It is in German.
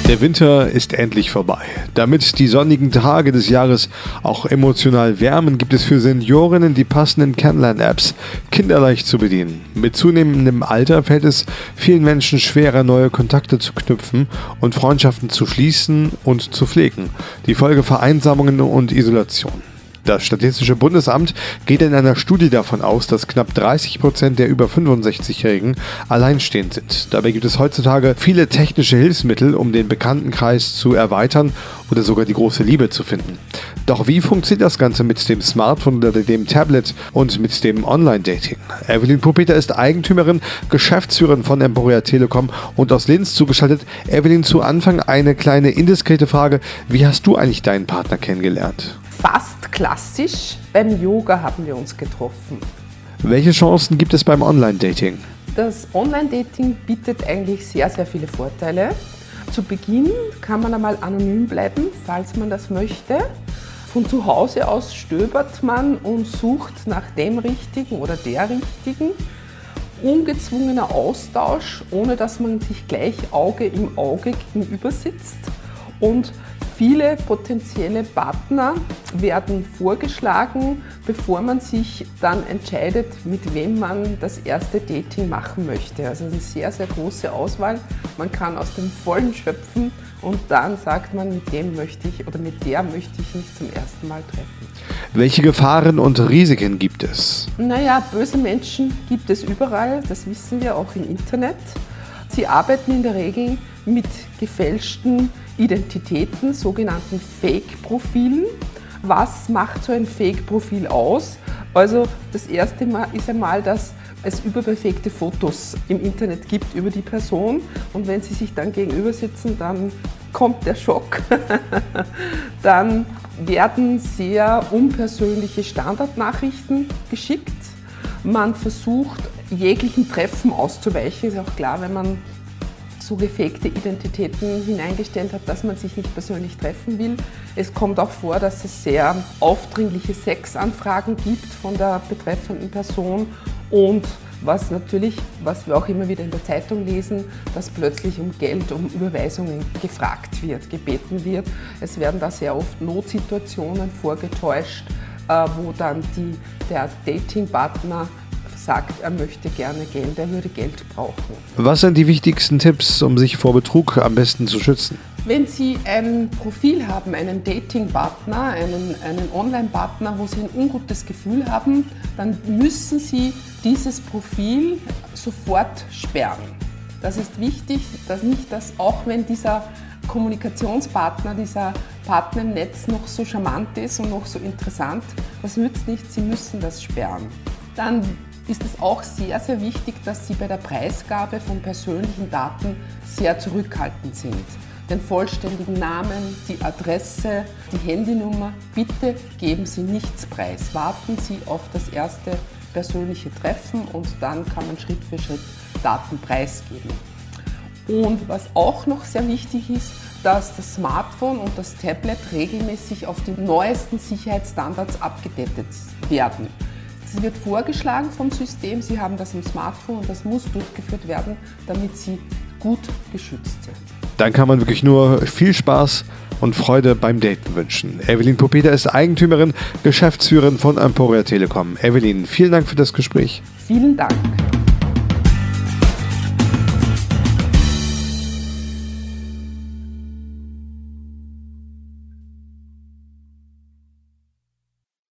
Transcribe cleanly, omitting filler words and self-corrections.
Der Winter ist endlich vorbei. Damit die sonnigen Tage des Jahres auch emotional wärmen, gibt es für Seniorinnen die passenden Kennenlern-Apps, kinderleicht zu bedienen. Mit zunehmendem Alter fällt es vielen Menschen schwerer, neue Kontakte zu knüpfen und Freundschaften zu schließen und zu pflegen. Die Folge Vereinsamungen und Isolation. Das Statistische Bundesamt geht in einer Studie davon aus, dass knapp 30% der über 65-Jährigen alleinstehend sind. Dabei gibt es heutzutage viele technische Hilfsmittel, um den Bekanntenkreis zu erweitern oder sogar die große Liebe zu finden. Doch wie funktioniert das Ganze mit dem Smartphone oder dem Tablet und mit dem Online-Dating? Evelyn Pupeter ist Eigentümerin, Geschäftsführerin von Emporia Telekom und aus Linz zugeschaltet. Evelyn, zu Anfang eine kleine indiskrete Frage. Wie hast du eigentlich deinen Partner kennengelernt? Fast klassisch, beim Yoga haben wir uns getroffen. Welche Chancen gibt es beim Online-Dating? Das Online-Dating bietet eigentlich sehr, sehr viele Vorteile. Zu Beginn kann man einmal anonym bleiben, falls man das möchte. Von zu Hause aus stöbert man und sucht nach dem Richtigen oder der Richtigen. Ungezwungener Austausch, ohne dass man sich gleich Auge im Auge gegenüber sitzt. Und viele potenzielle Partner werden vorgeschlagen, bevor man sich dann entscheidet, mit wem man das erste Dating machen möchte. Also eine sehr, sehr große Auswahl. Man kann aus dem Vollen schöpfen und dann sagt man, mit dem möchte ich oder mit der möchte ich mich zum ersten Mal treffen. Welche Gefahren und Risiken gibt es? Naja, böse Menschen gibt es überall, das wissen wir auch im Internet. Sie arbeiten in der Regel mit gefälschten Identitäten, sogenannten Fake-Profilen. Was macht so ein Fake-Profil aus? Also das erste Mal ist einmal, dass es überperfekte Fotos im Internet gibt über die Person und wenn sie sich dann gegenüber sitzen, dann kommt der Schock. Dann werden sehr unpersönliche Standardnachrichten geschickt. Man versucht, jeglichen Treffen auszuweichen. Ist auch klar, wenn man so gefakte Identitäten hineingestellt hat, dass man sich nicht persönlich treffen will. Es kommt auch vor, dass es sehr aufdringliche Sexanfragen gibt von der betreffenden Person und was wir auch immer wieder in der Zeitung lesen, dass plötzlich um Geld, um Überweisungen gefragt wird, gebeten wird. Es werden da sehr oft Notsituationen vorgetäuscht, wo dann der Datingpartner sagt, er möchte gerne Geld, er würde Geld brauchen. Was sind die wichtigsten Tipps, um sich vor Betrug am besten zu schützen? Wenn Sie ein Profil haben, einen Datingpartner, einen Online-Partner, wo Sie ein ungutes Gefühl haben, dann müssen Sie dieses Profil sofort sperren. Das ist wichtig, dass auch wenn dieser Kommunikationspartner, dieser Partner im Netz noch so charmant ist und noch so interessant, das nützt nichts, Sie müssen das sperren. Dann ist es auch sehr, sehr wichtig, dass Sie bei der Preisgabe von persönlichen Daten sehr zurückhaltend sind. Den vollständigen Namen, die Adresse, die Handynummer, bitte geben Sie nichts preis. Warten Sie auf das erste persönliche Treffen und dann kann man Schritt für Schritt Daten preisgeben. Und was auch noch sehr wichtig ist, dass das Smartphone und das Tablet regelmäßig auf die neuesten Sicherheitsstandards abgedatet werden. Es wird vorgeschlagen vom System, Sie haben das im Smartphone und das muss durchgeführt werden, damit Sie gut geschützt sind. Dann kann man wirklich nur viel Spaß und Freude beim Daten wünschen. Evelyn Pupeter ist Eigentümerin, Geschäftsführerin von Emporia Telekom. Evelyn, vielen Dank für das Gespräch. Vielen Dank.